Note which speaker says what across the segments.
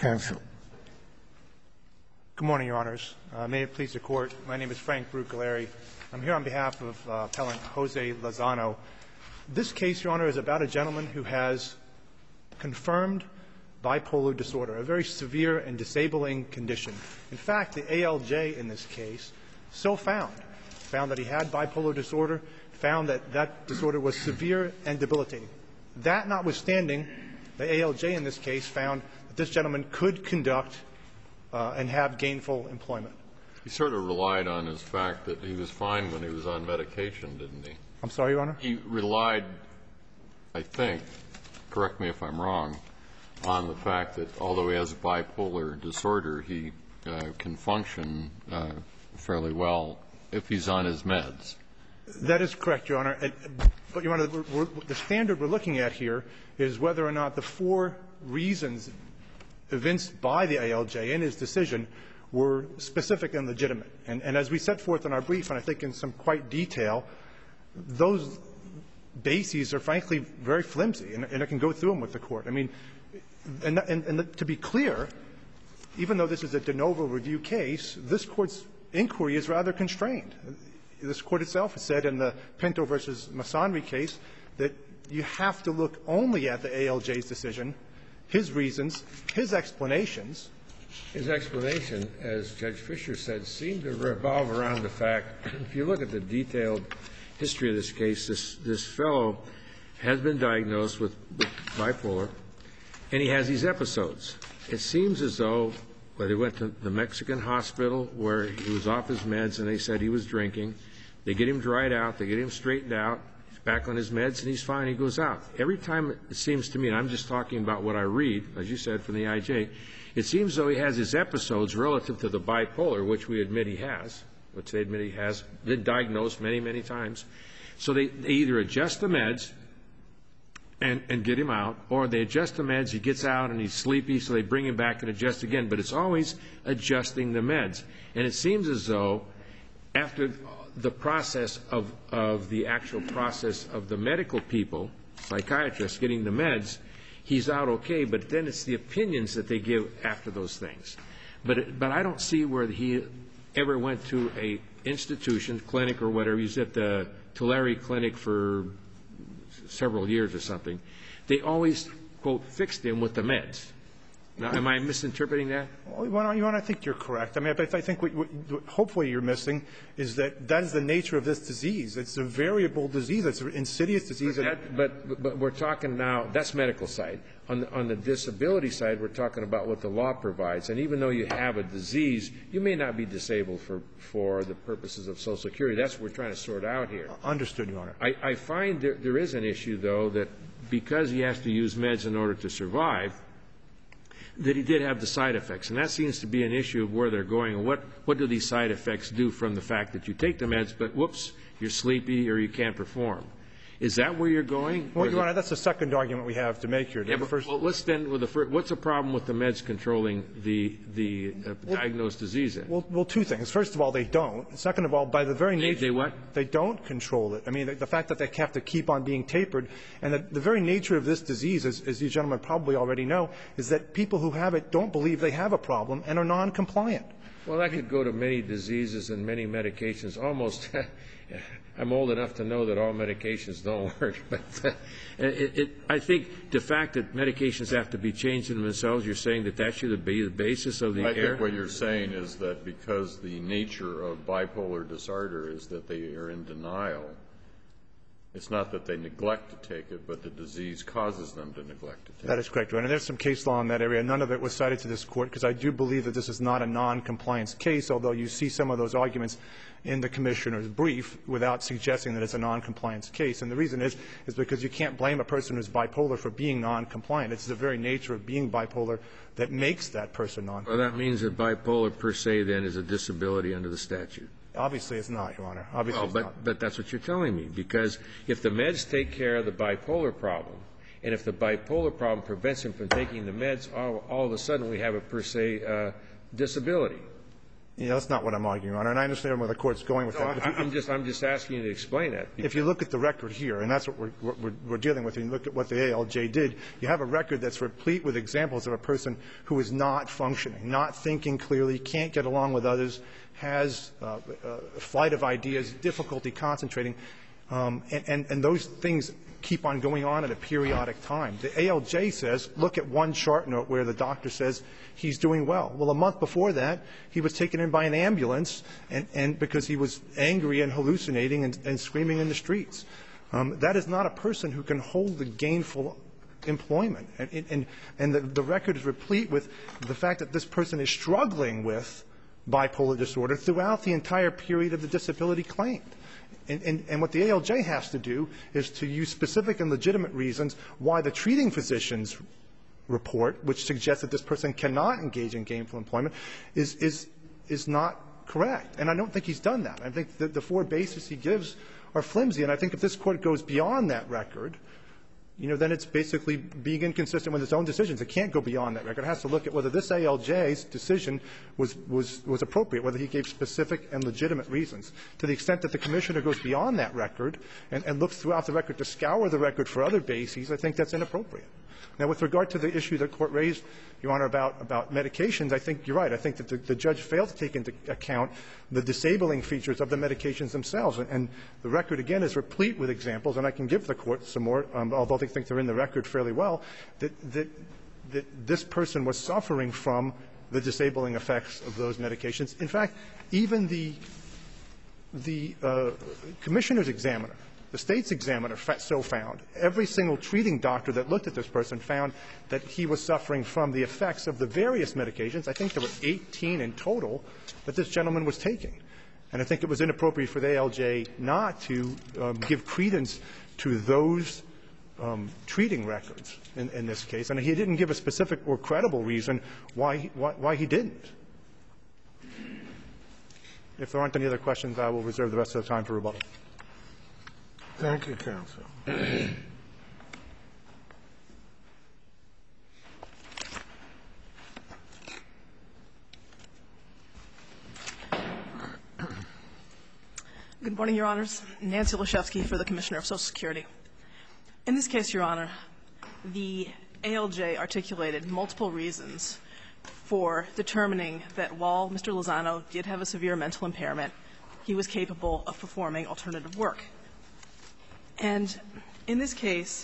Speaker 1: Counsel.
Speaker 2: Good morning, Your Honors. May it please the Court, my name is Frank Brucaleri. I'm here on behalf of appellant Jose Lozano. This case, Your Honor, is about a gentleman who has confirmed bipolar disorder, a very severe and disabling condition. In fact, the ALJ in this case found that he had bipolar disorder, found that that disorder was severe and debilitating. That notwithstanding, the ALJ in this case found that this gentleman could conduct and have gainful employment.
Speaker 3: He sort of relied on his fact that he was fine when he was on medication, didn't he?
Speaker 2: I'm sorry, Your Honor?
Speaker 3: He relied, I think, correct me if I'm wrong, on the fact that although he has bipolar disorder, he can function fairly well if he's on his meds. That
Speaker 2: is correct, Your Honor. But, Your Honor, the standard we're looking at here is whether or not the four reasons evinced by the ALJ in his decision were specific and legitimate. And as we set forth in our brief, and I think in some quite detail, those bases are frankly very flimsy, and I can go through them with the Court. I mean, and to be clear, even though this is a de novo review case, this Court's inquiry is rather constrained. This Court itself has said in the Pinto v. Masonry case that you have to look only at the ALJ's decision, his reasons, his explanations.
Speaker 1: His explanation, as Judge Fischer said, seemed to revolve around the fact, if you look at the detailed history of this case, this fellow has been diagnosed with bipolar, and he has these episodes. It seems as though when he went to the Mexican hospital where he was off his meds and they said he was drinking, they get him dried out, they get him straightened out, he's back on his meds, and he's fine, he goes out. Every time it seems to me, and I'm just talking about what I read, as you said, from the IJ, it seems as though he has his episodes relative to the bipolar, which we admit he has, which they admit he has, been diagnosed many, many times. So they either adjust the meds and get him out, or they adjust the meds, he gets out and he's sleepy, so they bring him back and adjust again. But it's always adjusting the meds. And it seems as though after the process of the actual process of the medical people, psychiatrists, getting the meds, he's out okay, but then it's the opinions that they give after those things. But I don't see where he ever went to a institution, clinic or whatever. He was at the Tulare Clinic for several years or something. They always, quote, fixed him with the meds. Now, am I misinterpreting that?
Speaker 2: Well, Your Honor, I think you're correct. I mean, I think what hopefully you're missing is that that is the nature of this disease. It's a variable disease. It's an insidious disease.
Speaker 1: But we're talking now, that's medical side. On the disability side, we're talking about what the law provides. And even though you have a disease, you may not be disabled for the purposes of Social Security. That's what we're trying to sort out here.
Speaker 2: Understood, Your Honor.
Speaker 1: I find there is an issue, though, that because he has to use meds in order to survive, that he did have the side effects. And that seems to be an issue of where they're going. And what do these side effects do from the fact that you take the meds, but whoops, you're sleepy or you can't perform? Is that where you're going?
Speaker 2: Well, Your Honor, that's the second argument we have to make here.
Speaker 1: Yeah, but let's then with the first. What's the problem with the meds controlling the diagnosed disease?
Speaker 2: Well, two things. First of all, they don't. Second of all, by the very nature.
Speaker 1: They what?
Speaker 2: They don't control it. I mean, the fact that they have to keep on being tapered, and the very nature of this disease, as you gentlemen probably already know, is that people who have it don't believe they have a problem and are non-compliant.
Speaker 1: Well, that could go to many diseases and many medications. Almost, I'm old enough to know that all medications don't work. But I think the fact that medications have to be changed in themselves, you're saying that should be the basis of the
Speaker 3: I think what you're saying is that because the nature of bipolar disorder is that they are in denial, it's not that they neglect to take it, but the disease causes them to neglect to take it.
Speaker 2: That is correct, Your Honor. There's some case law in that area. None of it was cited to this Court, because I do believe that this is not a non-compliance case, although you see some of those arguments in the Commissioner's brief without suggesting that it's a non-compliance case. And the reason is because you can't blame a person who's bipolar for being non-compliant. It's the very nature of being bipolar that makes that person non-compliant.
Speaker 1: Well, that means that bipolar per se, then, is a disability under the statute.
Speaker 2: Obviously it's not, Your Honor. Obviously it's not.
Speaker 1: But that's what you're telling me, because if the meds take care of the bipolar problem, and if the bipolar problem prevents him from taking the meds, all of a sudden we have a per se disability.
Speaker 2: That's not what I'm arguing, Your Honor, and I understand where the Court's going with that.
Speaker 1: I'm just asking you to explain that.
Speaker 2: If you look at the record here, and that's what we're dealing with, and you look at what the ALJ did, you have a record that's replete with examples of a person who is not functioning, not thinking clearly, can't get along with others, has a flight of ideas, difficulty concentrating, and those things keep on going on at a periodic time. The ALJ says, look at one chart note where the doctor says he's doing well. Well, a month before that, he was taken in by an ambulance and because he was angry and hallucinating and screaming in the streets. That is not a person who can hold the gainful employment. And the record is replete with the fact that this person is struggling with bipolar disorder throughout the entire period of the disability claim. And what the ALJ has to do is to use specific and legitimate reasons why the treating physician's report, which suggests that this person cannot engage in gainful employment, is not correct. And I don't think he's done that. I think that the four bases he gives are flimsy. And I think if this Court goes beyond that record, then it's basically being inconsistent with its own decisions. It can't go beyond that record. It has to look at whether this ALJ's decision was appropriate, whether he gave specific and legitimate reasons. To the extent that the Commissioner goes beyond that record and looks throughout the record to scour the record for other bases, I think that's inappropriate. Now, with regard to the issue the Court raised, Your Honor, about medications, I think you're right. I think that the judge failed to take into account the disabling features of the medications themselves. And the record, again, is replete with examples, and I can give the Court some more, although I think they're in the record fairly well, that this person was suffering from the disabling effects of those medications. In fact, even the Commissioner's examiner, the State's examiner so found, every single treating doctor that looked at this person found that he was suffering from the effects of the various medications. I think there were 18 in total that this gentleman was taking. And I think it was inappropriate for the ALJ not to give credence to those treating records in this case. And he didn't give a specific or credible reason why he didn't. If there aren't any other questions, I will reserve the rest of the time for rebuttal.
Speaker 4: Thank you, counsel.
Speaker 5: Good morning, Your Honors. Nancy Leshevsky for the Commissioner of Social Security. In this case, Your Honor, the ALJ articulated multiple reasons for determining that while Mr. Lozano did have a severe mental impairment, he was capable of performing alternative work. And in this case,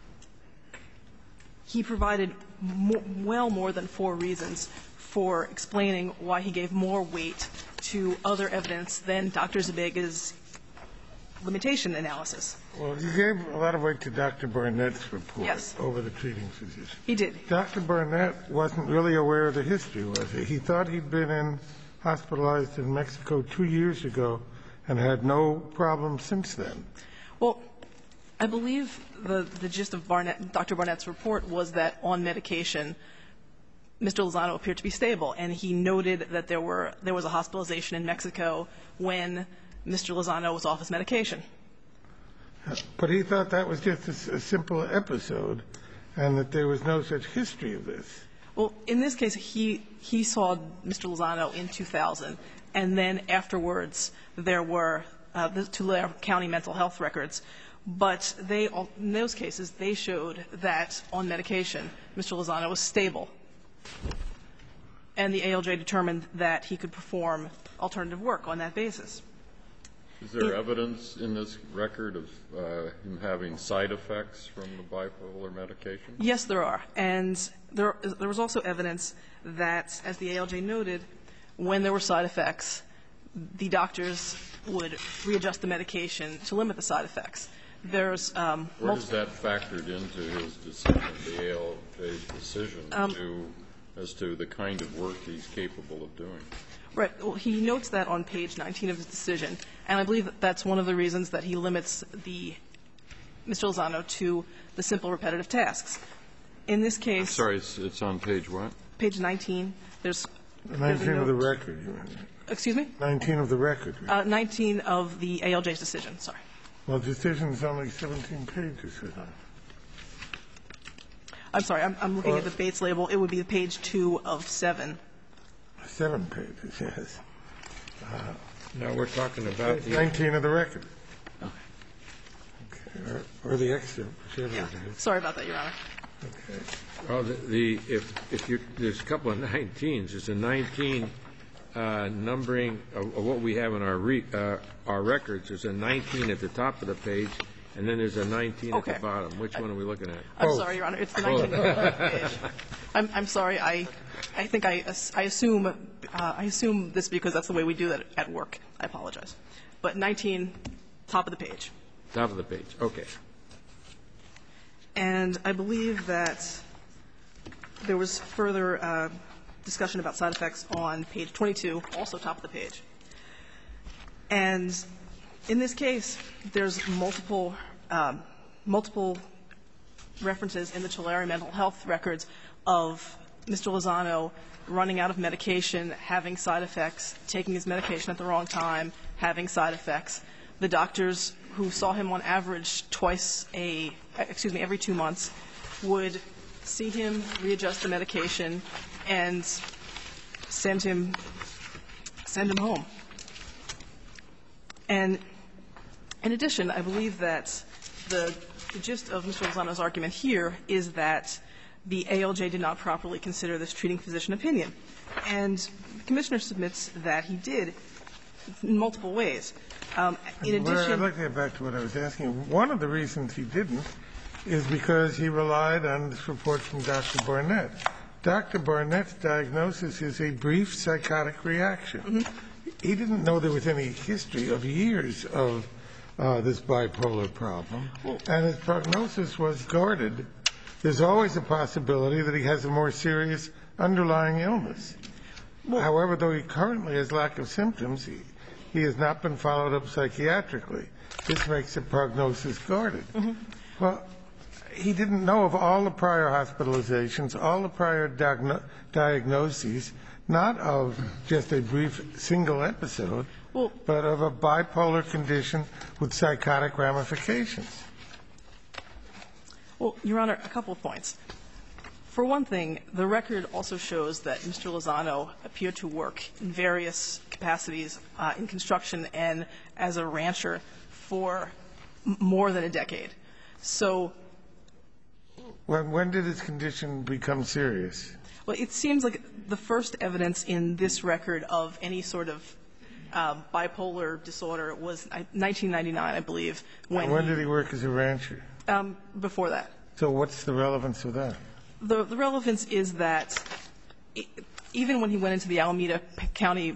Speaker 5: he provided well more than 4 reasons for explaining why he gave more weight to other evidence than Dr. Zebega's limitation analysis.
Speaker 4: Well, he gave a lot of weight to Dr. Barnett's report over the treating physician.
Speaker 5: He did.
Speaker 4: Dr. Barnett wasn't really aware of the history, was he? He thought he'd been hospitalized in Mexico 2 years ago and had no problem since then.
Speaker 5: Well, I believe the gist of Dr. Barnett's report was that on medication, Mr. Lozano appeared to be stable, and he noted that there was a hospitalization in Mexico when Mr. Lozano was off his medication.
Speaker 4: But he thought that was just a simple episode and that there was no such history of this.
Speaker 5: Well, in this case, he saw Mr. Lozano in 2000, and then afterwards there were the Tulare County mental health records. But in those cases, they showed that on medication, Mr. Lozano was stable. And the ALJ determined that he could perform alternative work on that basis.
Speaker 3: Is there evidence in this record of him having side effects from the bipolar medication?
Speaker 5: Yes, there are. And there was also evidence that, as the ALJ noted, when there were side effects, the doctors would readjust the medication to limit the side effects. There's
Speaker 3: Where does that factored into his decision, the ALJ's decision as to the kind of work he's capable of doing?
Speaker 5: Right. Well, he notes that on page 19 of his decision, and I believe that that's one of the reasons that he limits Mr. Lozano to the simple repetitive tasks. In this case —
Speaker 3: I'm sorry, it's on page what?
Speaker 5: Page 19. There's
Speaker 4: 19 of the record, you mean?
Speaker 5: Excuse me?
Speaker 4: 19 of the record.
Speaker 5: 19 of the ALJ's decision, sorry.
Speaker 4: Well, the decision is only 17 pages, isn't it?
Speaker 5: I'm sorry. I'm looking at the Bates label. It would be page 2 of 7.
Speaker 4: 7 pages, yes.
Speaker 1: Now we're talking about
Speaker 4: Page
Speaker 1: the
Speaker 4: 19 of the record. Okay. Or the excerpt, whichever it is.
Speaker 5: Sorry about that, Your Honor.
Speaker 4: Okay.
Speaker 1: well, if you there's a couple of 19s. There's a 19 numbering of what we have in our records. There's a 19 at the top of the page, and then there's a 19 at the
Speaker 5: Okay.
Speaker 1: bottom. Which one are we looking at?
Speaker 5: I'm sorry, Your Honor. It's the 19th page. I'm sorry. I think I assume this because that's the way we do that at work. I apologize. But 19, top of the page.
Speaker 1: Top of the page. Okay.
Speaker 5: And I believe that there was further discussion about side effects on page 22, also top of the page. And in this case, there's multiple references in the Tulare mental health records of Mr. Lozano running out of medication, having side effects, taking his medication at the wrong time, having side effects. The doctors who saw him on average every 2 months would see him, readjust the medication, and send him home. And in addition, I believe that the gist of Mr. Lozano's argument here is that the ALJ did not properly consider this treating physician opinion. And the Commissioner submits that he did in multiple ways. In addition,
Speaker 4: I'd like to get back to what I was asking. One of the reasons he didn't is because he relied on this report from Dr. Barnett. Dr. Barnett's diagnosis is a brief psychotic reaction. He didn't know there was any history of years of this bipolar problem, and his prognosis was guarded. There's always a possibility that he has a more serious underlying illness. However, though he currently has lack of symptoms, he has not been followed up psychiatrically. This makes the prognosis guarded. Well, he didn't know of all the prior hospitalizations, all the prior diagnoses, not of just a brief single episode, but of a bipolar condition with psychotic ramifications.
Speaker 5: well, Your Honor, a couple of points. For one thing, the record also shows that Mr. Lozano appeared to work in various capacities in construction and as a rancher for more than a decade. So
Speaker 4: when did his condition become serious?
Speaker 5: well, it seems like the first evidence in this record of any sort of bipolar disorder was 1999, I believe.
Speaker 4: When did he work as a rancher?
Speaker 5: Before that.
Speaker 4: So what's the relevance of that?
Speaker 5: The relevance is that even when he went into the Alameda County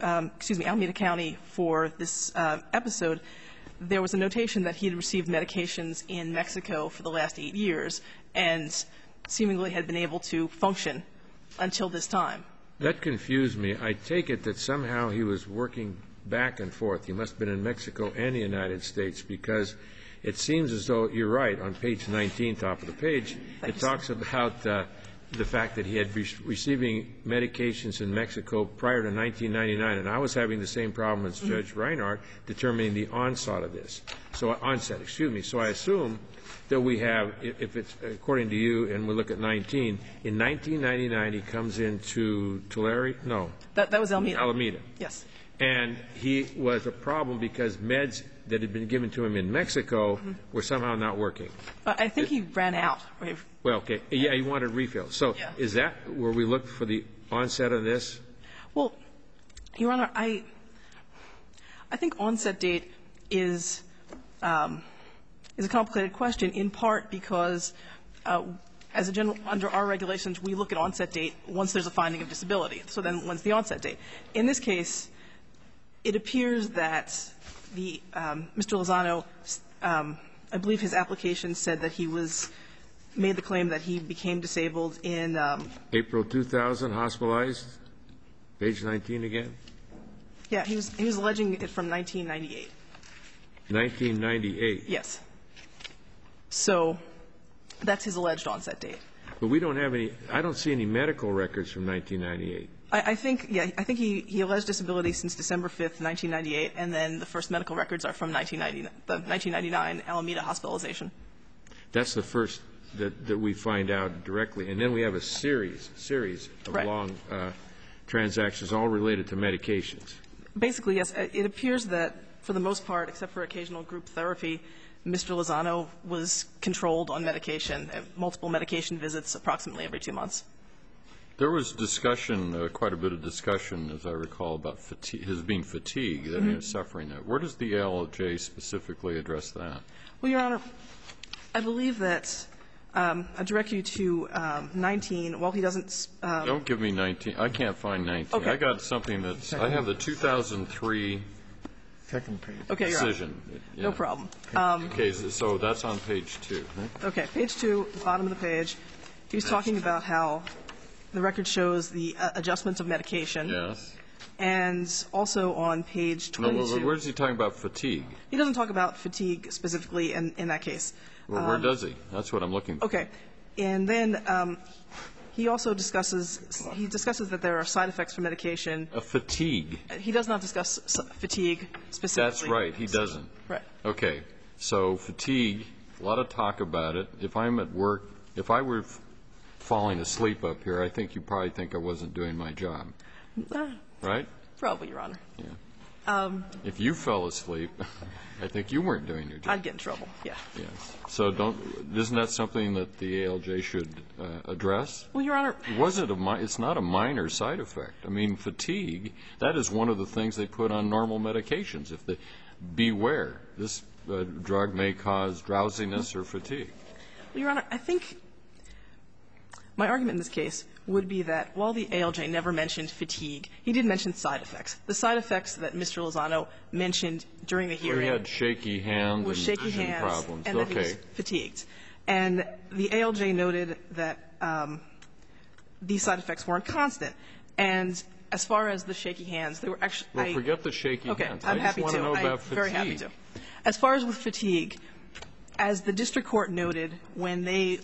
Speaker 5: for this episode, there was a notation that he had received medications in Mexico for the last 8 years and seemingly had been able to function until this time.
Speaker 1: That confused me. I take it that somehow he was working back and forth. He must have been in Mexico and the United States, because it seems as though you're right. On page 19, top of the page, it talks about the fact that he had been receiving medications in Mexico prior to 1999, and I was having the same problem as Judge Reinhardt determining the onset of this. So I assume that we have, if it's according to you, and we look at 19, in 1999 he comes into Tulare? No.
Speaker 5: That was Alameda.
Speaker 1: Alameda.
Speaker 5: Yes.
Speaker 1: And he was a problem because meds that had been given to him in Mexico were somehow not working.
Speaker 5: I think he ran out.
Speaker 1: Well, okay. Yeah, he wanted refill. So is that where we look for the onset of this?
Speaker 5: Well, Your Honor, I think onset date is a complicated question, in part because as a general, under our regulations, we look at onset date once there's a finding of disability. So then when's the onset date? In this case, it appears that Mr. Lozano, I believe his application said that he made the claim that he became disabled in
Speaker 1: April 2000, hospitalized, page 19 again?
Speaker 5: Yeah, he was alleging it from 1998.
Speaker 1: 1998.
Speaker 5: Yes. So that's his alleged onset date.
Speaker 1: But we don't have any, I don't see any medical records from 1998.
Speaker 5: I think he alleged disability since December 5th, 1998, and then the first medical records are from the 1999 Alameda hospitalization.
Speaker 1: That's the first that we find out directly. And then we have a series of long transactions all related to medications.
Speaker 5: Basically, yes. It appears that, for the most part, except for occasional group therapy, Mr. Lozano was controlled on medication, multiple medication visits approximately every 2 months.
Speaker 3: There was discussion, quite a bit of discussion, as I recall, about his being fatigued, that he was suffering that. Where does the ALJ specifically address that?
Speaker 5: Well, Your Honor, I believe that I direct you to 19. While he doesn't
Speaker 3: Don't give me 19. I can't find 19.
Speaker 5: Okay.
Speaker 3: I got something that's, I have the 2003
Speaker 4: Second page.
Speaker 5: Okay, Your Honor.
Speaker 3: decision. Yeah.
Speaker 5: No problem.
Speaker 3: Okay, so that's on page 2.
Speaker 5: Okay, page 2, bottom of the page. He was talking about how the record shows the adjustments of medication.
Speaker 3: Yes.
Speaker 5: And also on page 22.
Speaker 3: No, where is he talking about fatigue?
Speaker 5: He doesn't talk about fatigue specifically in that case.
Speaker 3: Well, where does he? That's what I'm looking for.
Speaker 5: Okay. And then he also discusses that there are side effects from medication.
Speaker 3: A fatigue.
Speaker 5: He does not discuss fatigue specifically.
Speaker 3: That's right. He doesn't.
Speaker 5: Right.
Speaker 3: Okay. So fatigue, a lot of talk about it. If I'm at work, if I were falling asleep up here, I think you probably think I wasn't doing my job. Right?
Speaker 5: Probably, Your Honor.
Speaker 3: Yeah. If you fell asleep, I think you weren't doing your job.
Speaker 5: I'd get in trouble, yeah.
Speaker 3: Yes. So isn't that something that the ALJ should address?
Speaker 5: Well, Your Honor.
Speaker 3: It's not a minor side effect. I mean, fatigue, that is one of the things they put on normal medications. Beware, this drug may cause drowsiness or fatigue.
Speaker 5: Well, Your Honor, I think my argument in this case would be that while the ALJ never mentioned fatigue, he did mention side effects. The side effects that Mr. Lozano mentioned during the hearing
Speaker 3: He had shaky hands and vision problems.
Speaker 5: And that he was fatigued. And the ALJ noted that these side effects weren't constant. And as far as the shaky hands, they were actually
Speaker 3: Well, forget the shaky hands.
Speaker 5: I'm happy to.
Speaker 3: I just want to know about fatigue.
Speaker 5: Very happy to. As far as with fatigue, as the district court noted when they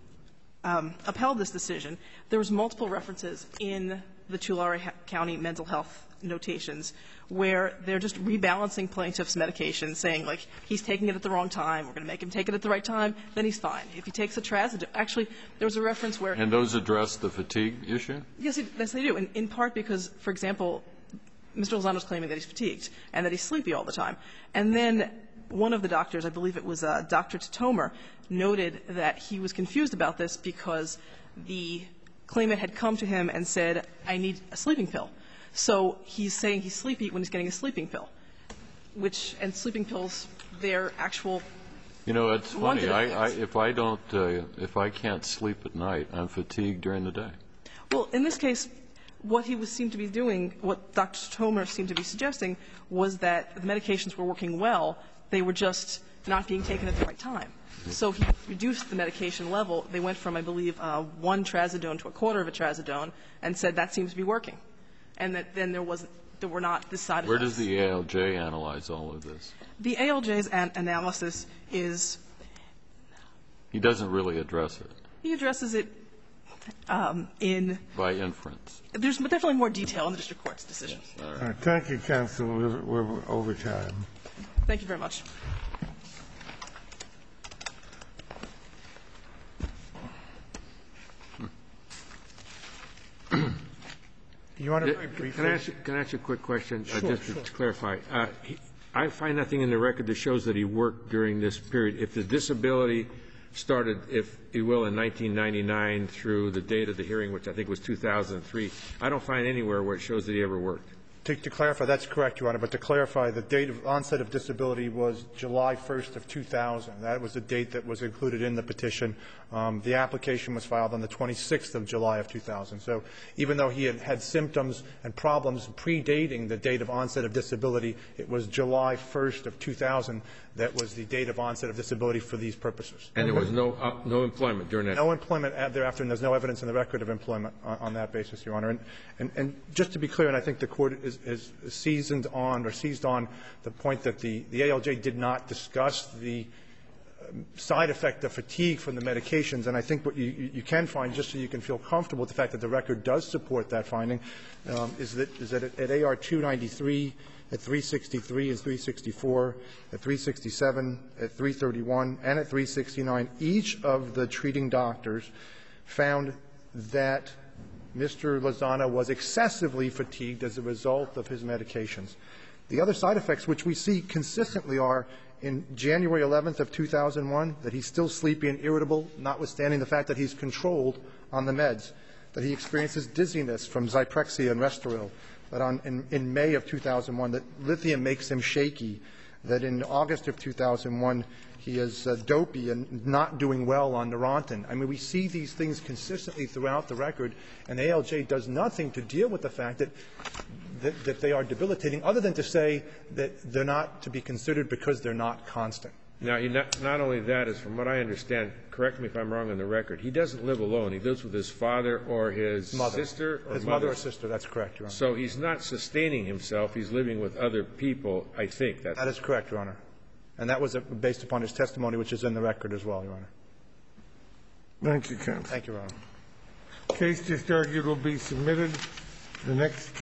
Speaker 5: upheld this decision, there was multiple references in the Tulare County mental health notations where they're just rebalancing plaintiff's medication, saying, like, he's taking it at the wrong time, we're going to make him take it at the right time, then he's fine. If he takes a trazodone, actually, there was a reference where
Speaker 3: And those address the fatigue issue?
Speaker 5: Yes, they do, in part because, for example, Mr. Lozano's claiming that he's fatigued and that he's sleepy all the time. And then one of the doctors, I believe it was Dr. Tatomer, noted that he was confused about this because the claimant had come to him and said, I need a sleeping pill. So he's saying he's sleepy when he's getting a sleeping pill, and sleeping pills, they're actual.
Speaker 3: You know, it's funny. If I can't sleep at night, I'm fatigued during the day.
Speaker 5: Well, in this case, what he seemed to be doing, what Dr. Tatomer seemed to be suggesting, was that the medications were working well. They were just not being taken at the right time. So he reduced the medication level. They went from, I believe, 1 trazodone to a quarter of a trazodone and said that seems to be working. And that then there were not this side effects.
Speaker 3: Where does the ALJ analyze all of this?
Speaker 5: The ALJ's analysis is
Speaker 3: He doesn't really address it.
Speaker 5: he addresses it in
Speaker 3: By inference.
Speaker 5: there's definitely more detail in the district court's decision.
Speaker 3: All right.
Speaker 4: All right. Thank you, counsel. We're over time.
Speaker 5: Thank you very much.
Speaker 2: You want to very briefly?
Speaker 1: Can I ask you a quick question, just to clarify? I find nothing in the record that shows that he worked during this period. If the disability started, if you will, in 1999 through the date of the hearing, which I think was 2003, I don't find anywhere where it shows that he ever worked.
Speaker 2: To clarify, that's correct, Your Honor, but to clarify, the date of onset of disability was July 1st of 2000. That was the date that was included in the petition. The application was filed on the 26th of July of 2000. So even though he had had symptoms and problems predating the date of onset of disability, it was July 1st of 2000 that was the date of onset of disability for these purposes.
Speaker 1: And there was no employment during that?
Speaker 2: No employment thereafter, and there's no evidence in the record of employment on that basis, Your Honor. And just to be clear, and I think the Court is seized on the point that the ALJ did not discuss the side effect of fatigue from the medications, and I think what you can find, just so you can feel comfortable with the fact that the record does support that finding, is that at AR 293, at 363 and 364, at 367, at 331, and at 369, each of the treating doctors found that Mr. Lozano was excessively fatigued as a result of his medications. The other side effects, which we see consistently, are in January 11th of 2001, that he's still sleepy and irritable, notwithstanding the fact that he's controlled on the meds, that he experiences dizziness from Zyprexa and Restoril, that in May of 2001, that lithium makes him shaky, that in August of 2001, he is dopey and not doing well on Neurontin. I mean, we see these things consistently throughout the record, and ALJ does nothing to deal with the fact that they are debilitating, other than to say that they're not to be considered because they're not constant.
Speaker 1: Now, not only that, is from what I understand, correct me if I'm wrong on the record, he doesn't live alone. He lives with his father or his sister or
Speaker 2: his mother or sister. That's correct, Your Honor.
Speaker 1: So he's not sustaining himself. He's living with other people, I think.
Speaker 2: That is correct, Your Honor. And that was based upon his testimony, which is in the record as well, Your Honor.
Speaker 4: Thank you, counsel.
Speaker 2: Thank you, Your Honor.
Speaker 4: The case just argued will be submitted. The next